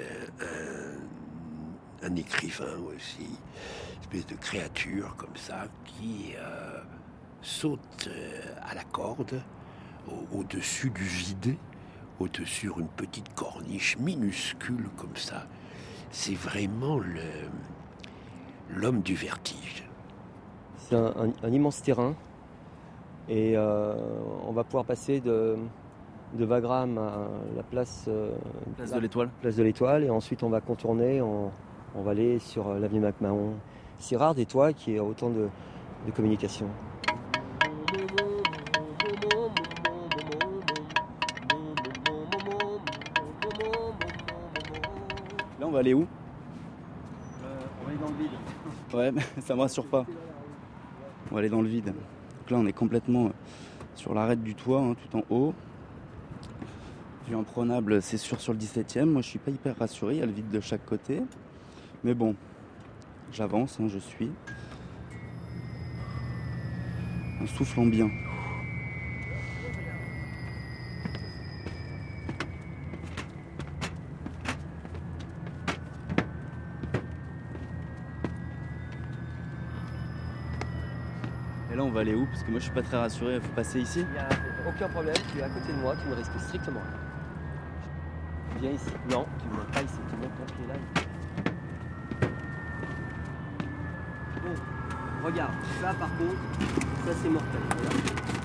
un écrivain aussi. Une espèce de créature comme ça qui saute à la corde au-dessus du vide, au-dessus sur une petite corniche minuscule comme ça. C'est vraiment l'homme du vertige. C'est un immense terrain et on va pouvoir passer de Wagram à la place de l'Étoile. Place de l'Étoile, et ensuite on va contourner, on va aller sur l'avenue MacMahon. C'est rare des toits qui aient autant de communication. Là on va aller où? On va aller dans le vide. Ouais, mais ça me rassure pas. On va aller dans le vide. Donc là, on est complètement sur l'arête du toit, hein, tout en haut. Vue imprenable, c'est sûr, sur le 17e. Moi, je suis pas hyper rassuré. Il y a le vide de chaque côté. Mais bon, j'avance, hein, je suis. En soufflant bien. Et là, on va aller où? Parce que moi, je suis pas très rassuré. Il faut passer ici. Il n'y a aucun problème. Tu es à côté de moi. Tu ne risques strictement rien. Viens ici. Non, tu ne montes pas ici. Tu montes ton pied là. Bon, regarde. Ça, par contre, ça, c'est mortel. Regarde.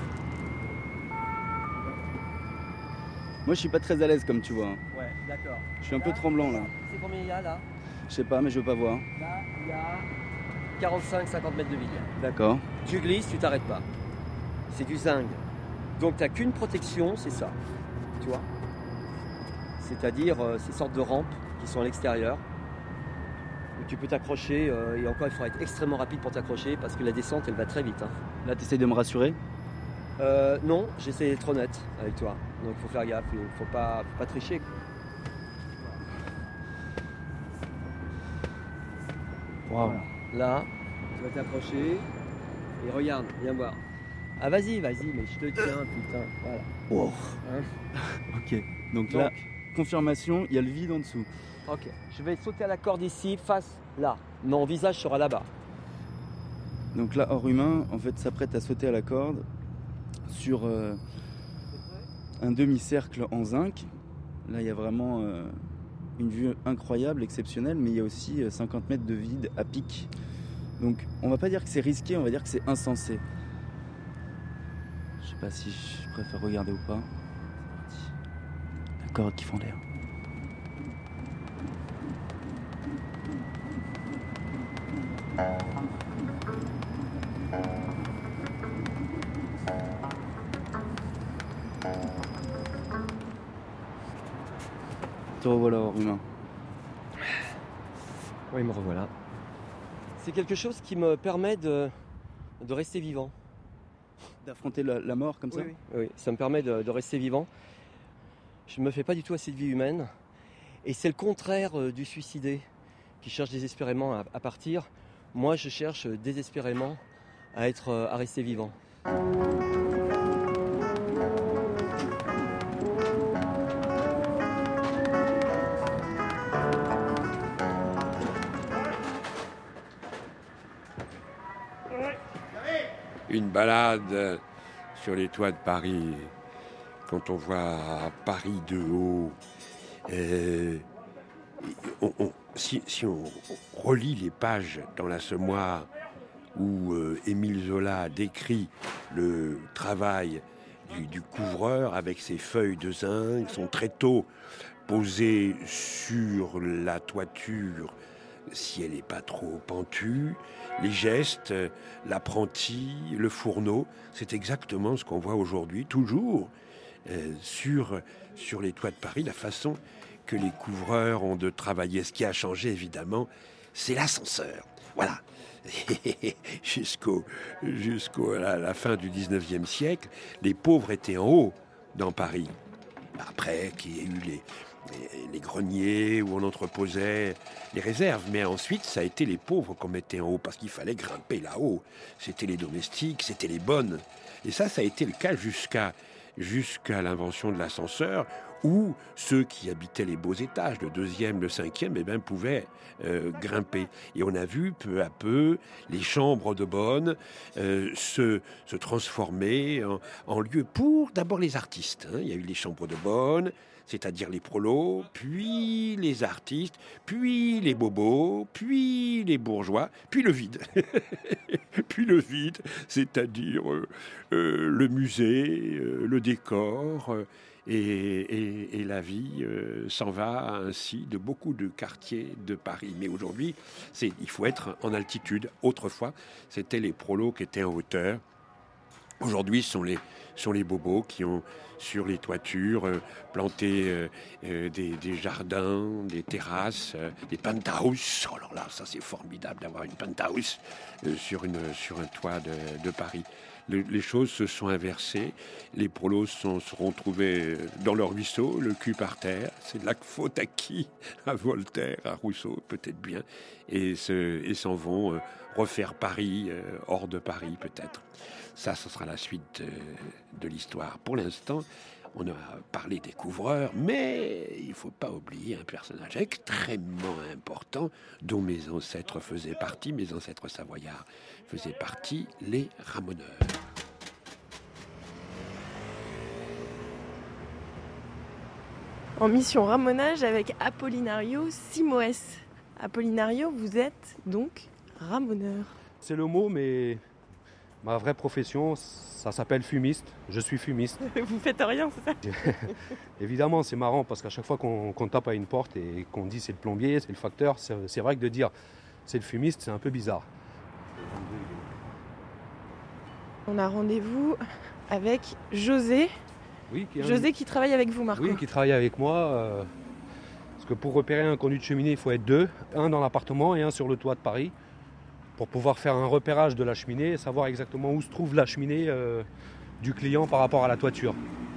Moi, je suis pas très à l'aise, comme tu vois. Ouais, d'accord. Je suis un peu tremblant, là. C'est combien il y a, là? Je sais pas, mais je veux pas voir. Là, il y a 45-50 mètres de vide. D'accord. Tu glisses, tu t'arrêtes pas. C'est du zinc. Donc tu n'as qu'une protection, c'est ça. Tu vois? C'est-à-dire ces sortes de rampes qui sont à l'extérieur, où tu peux t'accrocher, et encore il faudra être extrêmement rapide pour t'accrocher parce que la descente elle va très vite. Hein. Là tu essaies de me rassurer? Non, j'essaie d'être honnête avec toi. Donc il faut faire gaffe, il faut pas tricher. Waouh. Là, tu vas t'accrocher et regarde, viens voir. Ah vas-y, mais je te tiens, putain, voilà. Wow. Hein? Ok, donc là, confirmation, il y a le vide en dessous. Ok, je vais sauter à la corde ici, face là. Mon visage sera là-bas. Donc là, hors humain, en fait, s'apprête à sauter à la corde sur un demi-cercle en zinc. Là, il y a vraiment une vue incroyable, exceptionnelle, mais il y a aussi 50 mètres de vide à pic. Donc, on va pas dire que c'est risqué, on va dire que c'est insensé. Je sais pas si je préfère regarder ou pas. C'est parti. La corde qui fend l'air. Te revoilà hors humain. Oui, me revoilà. C'est quelque chose qui me permet de rester vivant. D'affronter la mort comme ça? Oui, ça me permet de rester vivant. Je ne me fais pas du tout assez de vie humaine. Et c'est le contraire du suicidé qui cherche désespérément à partir. Moi, je cherche désespérément à rester vivant. Une balade sur les toits de Paris, quand on voit Paris de haut, si on relit les pages dans l'Assommoir où Émile Zola décrit le travail du couvreur avec ses feuilles de zinc, son tréteau posé sur la toiture si elle n'est pas trop pentue, les gestes, l'apprenti, le fourneau, c'est exactement ce qu'on voit aujourd'hui, toujours sur les toits de Paris, la façon que les couvreurs ont de travailler. Ce qui a changé, évidemment, c'est l'ascenseur. Voilà. Jusqu'à la fin du 19e siècle, les pauvres étaient en haut dans Paris. Après, qu'il y ait eu les greniers où on entreposait les réserves. Mais ensuite, ça a été les pauvres qu'on mettait en haut parce qu'il fallait grimper là-haut. C'était les domestiques, c'était les bonnes. Et ça a été le cas jusqu'à l'invention de l'ascenseur où ceux qui habitaient les beaux étages, le 2e, le 5e, pouvaient grimper. Et on a vu peu à peu les chambres de bonne se transformer en lieu pour d'abord les artistes. Il y a eu les chambres de bonne, c'est-à-dire les prolos, puis les artistes, puis les bobos, puis les bourgeois, puis le vide. Puis le vide, c'est-à-dire le musée, le décor, et la vie s'en va ainsi de beaucoup de quartiers de Paris. Mais aujourd'hui, il faut être en altitude. Autrefois, c'était les prolos qui étaient en hauteur. Aujourd'hui, ce sont les bobos qui ont, sur les toitures, planté des jardins, des terrasses, des penthouses. Oh là là, ça c'est formidable d'avoir une penthouse sur un toit de Paris. Les choses se sont inversées. Les prolos se sont trouvés dans leur ruisseau, le cul par terre. C'est de la faute à qui? À Voltaire, à Rousseau, peut-être bien. Et s'en vont refaire Paris, hors de Paris peut-être. Ça, ce sera la suite de l'histoire. Pour l'instant, on a parlé des couvreurs, mais il ne faut pas oublier un personnage extrêmement important dont mes ancêtres faisaient partie, mes ancêtres savoyards faisaient partie, les ramoneurs. En mission ramonage avec Apollinario Simoes. Apollinario, vous êtes donc ramoneur. C'est le mot, mais ma vraie profession, ça s'appelle fumiste. Je suis fumiste. Vous faites rien, c'est ça? Évidemment, c'est marrant parce qu'à chaque fois qu'on tape à une porte et qu'on dit c'est le plombier, c'est le facteur, c'est vrai que de dire c'est le fumiste, c'est un peu bizarre. On a rendez-vous avec José. Oui, José qui travaille avec vous, Marco. Oui, qui travaille avec moi. Parce que pour repérer un conduit de cheminée, il faut être deux. Un dans l'appartement et un sur le toit de Paris. Pour pouvoir faire un repérage de la cheminée et savoir exactement où se trouve la cheminée du client par rapport à la toiture.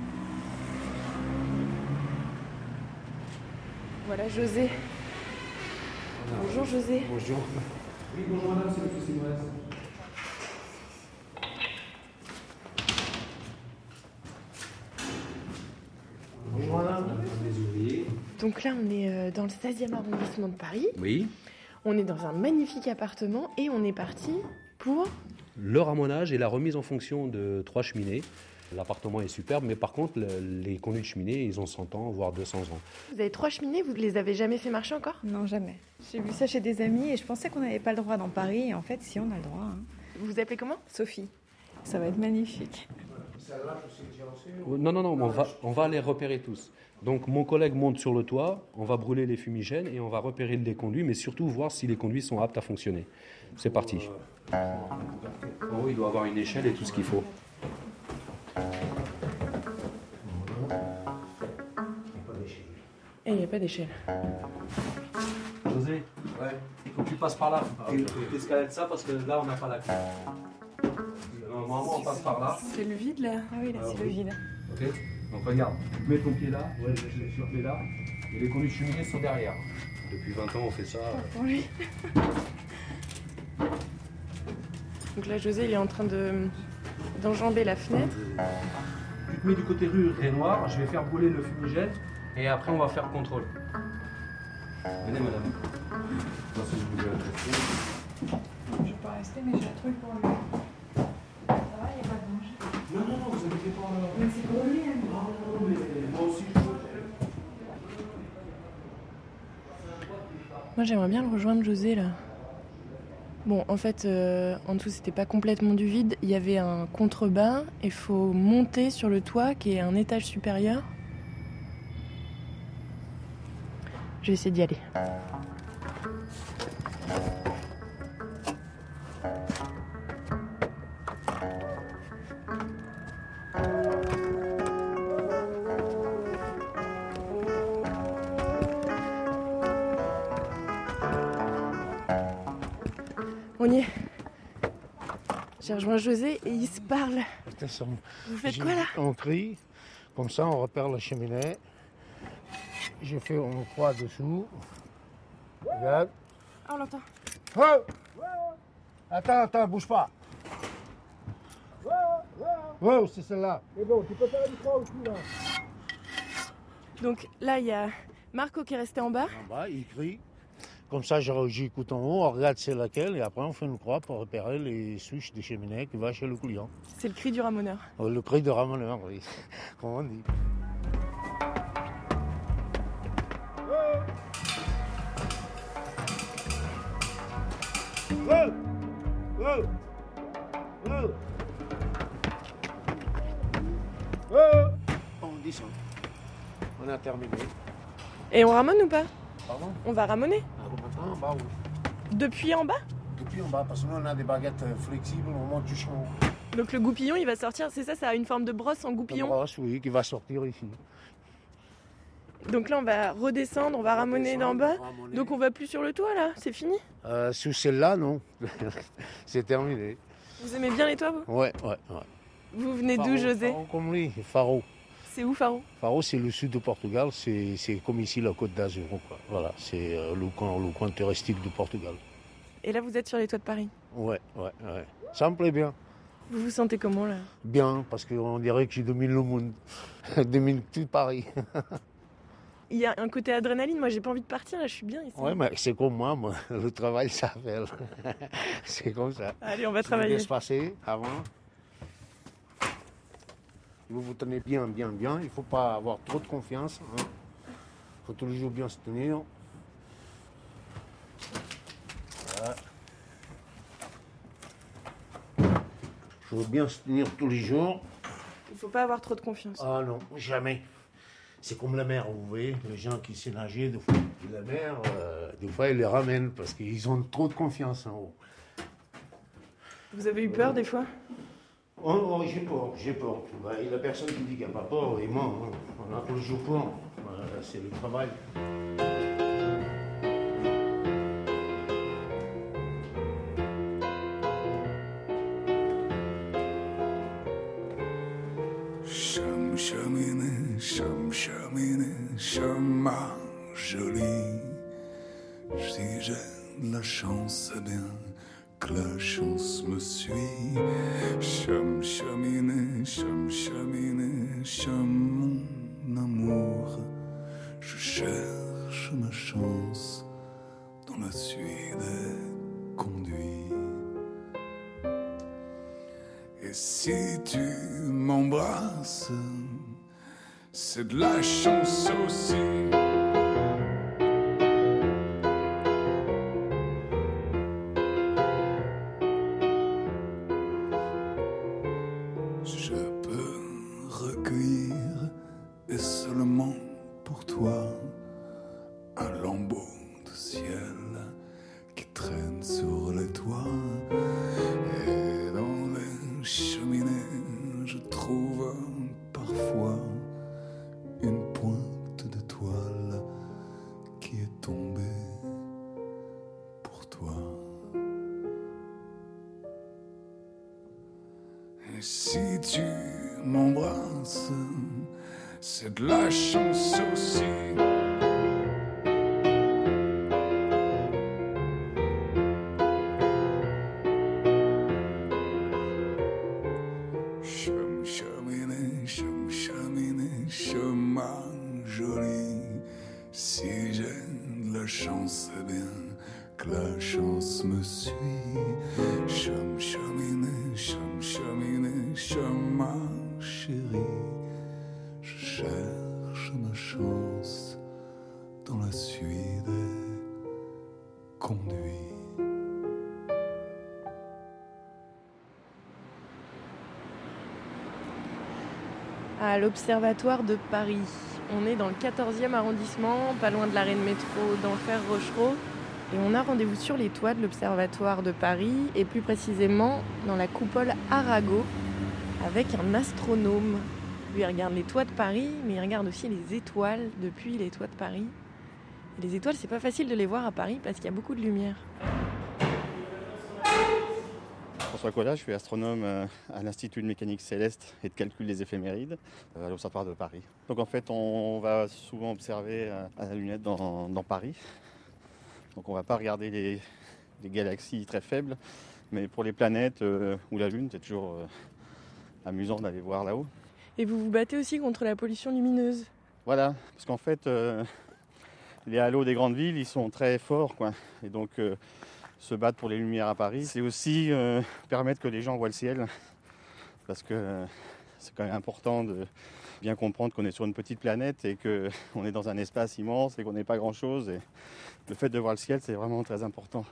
Voilà José. Voilà. Bonjour José. Bonjour. Oui, bonjour madame, c'est M. Simoes. Bonjour madame. Donc là, on est dans le 16e arrondissement de Paris. Oui. On est dans un magnifique appartement et on est parti pour... Le ramonage et la remise en fonction de 3 cheminées. L'appartement est superbe, mais par contre, les conduits de cheminée, ils ont 100 ans, voire 200 ans. Vous avez 3 cheminées, vous ne les avez jamais fait marcher encore? Non, jamais. J'ai vu ça chez des amis et je pensais qu'on n'avait pas le droit dans Paris. Et en fait, si, on a le droit. Hein. Vous vous appelez comment? Sophie. Ça va être magnifique. Non, on va les repérer tous. Donc mon collègue monte sur le toit, on va brûler les fumigènes et on va repérer les conduits, mais surtout voir si les conduits sont aptes à fonctionner. C'est parti. En haut, il doit avoir une échelle et tout ce qu'il faut. Et il n'y a pas d'échelle. José, ouais. Il faut que tu passes par là. Tu escalades ça parce que là, on n'a pas la clé. Normalement, on passe par là. C'est le vide là. Ah oui, là, c'est le vide. Ok. Donc regarde, tu mets ton pied là, ouais, je le pied là, et les conduits de cheminée sont derrière. Depuis 20 ans, on fait ça. Pour lui. Donc là, José, il est en train d'enjamber la fenêtre. Tu te mets du côté rue Rénoir, je vais faire brûler le fumigène, et après, on va faire contrôle. Venez, madame. Voici, je vous ai adressé. Je vais pas rester, mais j'ai un truc pour lui. Ça va, il n'y a pas de danger. Non, vous inquiétez pas. Mais c'est pour lui, hein. Non, mais moi aussi, je veux. Moi, j'aimerais bien le rejoindre, José, là. Bon, en fait, en dessous, c'était pas complètement du vide. Il y avait un contrebas. Il faut monter sur le toit, qui est un étage supérieur. Je vais essayer d'y aller. On y est. J'ai rejoint José et ils se parlent. Vous faites quoi là? On crie, comme ça on repère la cheminée. J'ai fait un croix dessous. Regarde. Ah, on l'entend. Oh, attends, bouge pas. Oh, c'est celle-là. C'est bon, tu peux faire une croix aussi là. Donc là, il y a Marco qui est resté en bas. En bas, il crie. Comme ça, j'écoute en haut, on regarde c'est laquelle, et après on fait une croix pour repérer les souches des cheminées qui vont chez le client. C'est le cri du ramoneur. Le cri de ramoneur, oui. Comment on dit. On descend. On a terminé. Et on ramone ou pas? Pardon? On va ramoner. En bas, oui. Depuis en bas? Depuis en bas, parce que nous on a des baguettes flexibles au moment du champ. Donc le goupillon, il va sortir, c'est ça, ça a une forme de brosse en goupillon? Une brosse, oui, qui va sortir ici. Donc là, on va redescendre, on va ramoner d'en bas. Donc on va plus sur le toit, là, c'est fini? Sous celle-là, non. C'est terminé. Vous aimez bien les toits, vous? Ouais. Vous venez d'où, José? Faro comme lui, Faro. C'est où, Faro? Faro, c'est le sud du Portugal, c'est comme ici la Côte d'Azur. Voilà, c'est le coin touristique du Portugal. Et là, vous êtes sur les toits de Paris? Ouais. Ça me plaît bien. Vous vous sentez comment, là? Bien, parce qu'on dirait que je domine le monde. Je domine tout Paris. Il y a un côté adrénaline, moi j'ai pas envie de partir, là je suis bien ici. Ouais, mais c'est comme moi, le travail ça fait. C'est comme ça. Allez, on va travailler. Se passer avant. Vous vous tenez bien, il ne faut pas avoir trop de confiance. Il faut toujours bien se tenir. Voilà. Il faut bien se tenir tous les jours. Il faut pas avoir trop de confiance. Ah non, jamais. C'est comme la mer, vous voyez, les gens qui savent nager, des fois, la mer, des fois, ils les ramènent parce qu'ils ont trop de confiance en haut. Vous avez eu peur des fois? Oh, j'ai peur. Il y a personne qui dit qu'il n'y a pas peur, et moi, on a toujours peur. C'est le travail. Chemin joli. Si j'ai de la chance, c'est bien que la chance me suit. Cheminer, mon amour. Je cherche ma chance dans la suite des conduits. Et si tu m'embrasses, c'est de la chance aussi. Je peux recueillir, et seulement pour toi, un lambeau de ciel qui traîne sur les toits. Et dans les cheminées, je trouve parfois une pointe de toile m'embrasse, c'est de la chance aussi. Chemin, chemin joli. Si j'ai de la chance, c'est bien que la chance me suit. Chemin, chemin chéri. Je cherche ma chance dans la suie des conduits. À l'Observatoire de Paris. On est dans le 14e arrondissement, pas loin de l'arrêt de métro d'Enfer-Rochereau. Et on a rendez-vous sur les toits de l'Observatoire de Paris, et plus précisément dans la coupole Arago, avec un astronome. Lui, il regarde les toits de Paris, mais il regarde aussi les étoiles depuis les toits de Paris. Et les étoiles, c'est pas facile de les voir à Paris parce qu'il y a beaucoup de lumière. François Collat, je suis astronome à l'Institut de mécanique céleste et de calcul des éphémérides à l'Observatoire de Paris. Donc en fait, on va souvent observer à la lunette dans Paris. Donc on ne va pas regarder les galaxies très faibles, mais pour les planètes ou la Lune, c'est toujours amusant d'aller voir là-haut. Et vous vous battez aussi contre la pollution lumineuse. Voilà, parce qu'en fait, les halos des grandes villes, ils sont très forts, quoi. Et donc se battre pour les lumières à Paris, c'est aussi permettre que les gens voient le ciel, parce que c'est quand même important de bien comprendre qu'on est sur une petite planète et qu'on est dans un espace immense et qu'on n'est pas grand-chose. Et le fait de voir le ciel, c'est vraiment très important.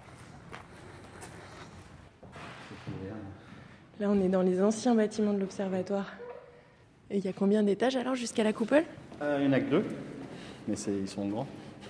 Là, on est dans les anciens bâtiments de l'Observatoire. Et il y a combien d'étages alors jusqu'à la coupole ? Il n'y en a que 2, mais ils sont grands.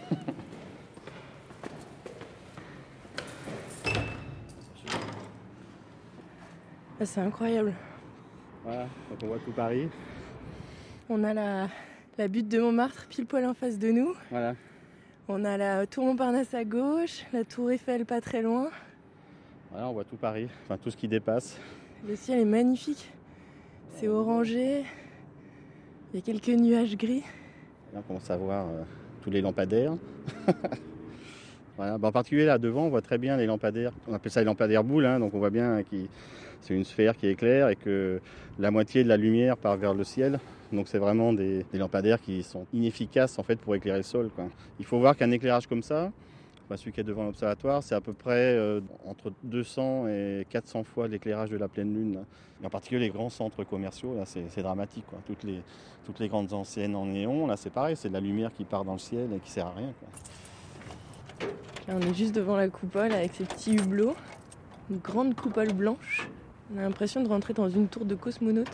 Ah, c'est incroyable. Voilà, donc on voit tout Paris. On a la butte de Montmartre pile poil en face de nous. Voilà. On a la tour Montparnasse à gauche, la tour Eiffel pas très loin. Voilà, on voit tout Paris, enfin tout ce qui dépasse. Le ciel est magnifique. C'est orangé. Il y a quelques nuages gris. Là, on commence à voir tous les lampadaires. Voilà. En particulier là devant, on voit très bien les lampadaires. On appelle ça les lampadaires boules, hein, donc on voit bien que c'est une sphère qui éclaire et que la moitié de la lumière part vers le ciel. Donc c'est vraiment des lampadaires qui sont inefficaces en fait pour éclairer le sol, quoi. Il faut voir qu'un éclairage comme ça, celui qui est devant l'observatoire, c'est à peu près entre 200 et 400 fois l'éclairage de la pleine lune. Là. Et en particulier les grands centres commerciaux, là c'est dramatique, quoi. Toutes les grandes enseignes en néon, là c'est pareil, c'est de la lumière qui part dans le ciel et qui sert à rien, quoi. Là, on est juste devant la coupole avec ses petits hublots, une grande coupole blanche. On a l'impression de rentrer dans une tour de cosmonaute.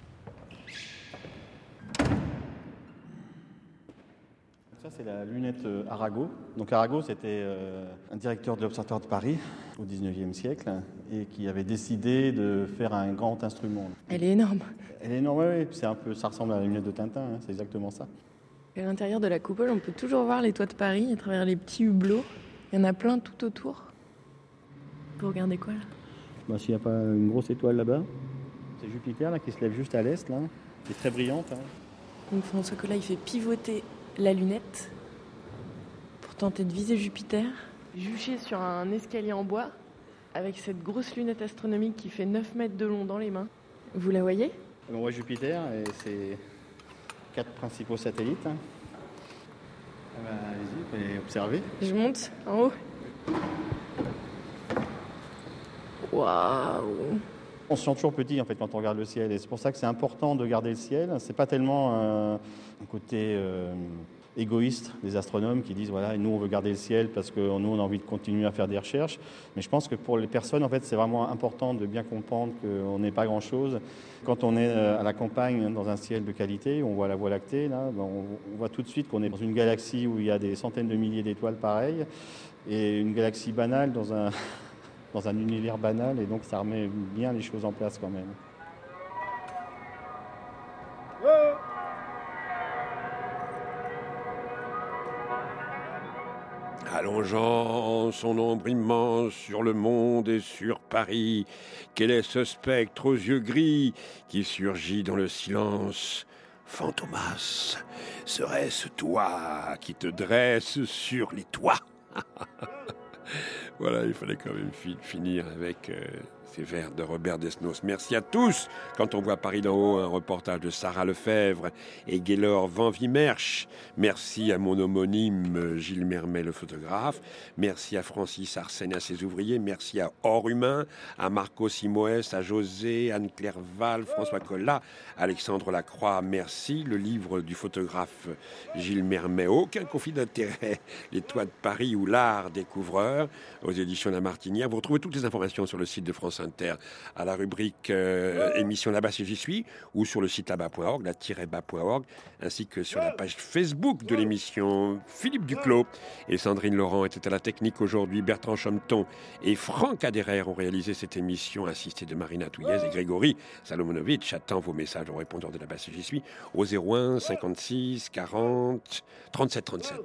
Ça, c'est la lunette Arago. Donc Arago, c'était un directeur de l'Observatoire de Paris au XIXe siècle et qui avait décidé de faire un grand instrument. Elle est énorme. Elle est énorme, oui. Ça ressemble à la lunette de Tintin, hein, c'est exactement ça. À l'intérieur de la coupole, on peut toujours voir les toits de Paris à travers les petits hublots. Il y en a plein tout autour. Vous regardez quoi là ? S'il n'y a pas une grosse étoile là-bas, c'est Jupiter là, qui se lève juste à l'est, là, qui est très brillante. Hein. Donc François Collat, il fait pivoter la lunette pour tenter de viser Jupiter. Juché sur un escalier en bois avec cette grosse lunette astronomique qui fait 9 mètres de long dans les mains. Vous la voyez ? On voit Jupiter et ses 4 principaux satellites. Hein. Allez-y, vous pouvez observer. Je monte en haut. Waouh! On se sent toujours petit en fait quand on regarde le ciel et c'est pour ça que c'est important de garder le ciel. C'est pas tellement un côté égoïste des astronomes qui disent voilà, nous on veut garder le ciel parce que nous on a envie de continuer à faire des recherches. Mais je pense que pour les personnes en fait c'est vraiment important de bien comprendre qu'on n'est pas grand chose. Quand on est à la campagne dans un ciel de qualité, on voit la Voie lactée là, on voit tout de suite qu'on est dans une galaxie où il y a des centaines de milliers d'étoiles pareilles et une galaxie banale dans un univers banal, et donc ça remet bien les choses en place quand même. allongeant son ombre immense sur le monde et sur Paris. Quel est ce spectre aux yeux gris qui surgit dans le silence? Fantomas, serait-ce toi qui te dresses sur les toits? Voilà, il fallait quand même finir avec ces vers de Robert Desnos. Merci à tous. Quand on voit Paris d'en haut, un reportage de Sarah Lefebvre et Gaylor Van Wimmersch. Merci à mon homonyme Gilles Mermet, le photographe. Merci à Francis Arsène et à ses ouvriers. Merci à Hors Humain, à Marco Simoes, à José, Anne-Claire Val, François Collat, Alexandre Lacroix. Merci. Le livre du photographe Gilles Mermet, Aucun conflit d'intérêt, Les toits de Paris ou l'art découvreur, aux éditions La Martinière. Vous retrouvez toutes les informations sur le site de France Inter à la rubrique émission Là-bas si j'y suis, ou sur le site là-bas.org, la-bas.org, ainsi que sur la page Facebook de l'émission. Philippe Duclos et Sandrine Laurent étaient à la technique aujourd'hui. Bertrand Chometon et Franck Aderer ont réalisé cette émission, assistés de Marina Touillez et Grégory Salomonovic. J'attends vos messages au répondeur de Là-bas si j'y suis au 01 56 40 37 37.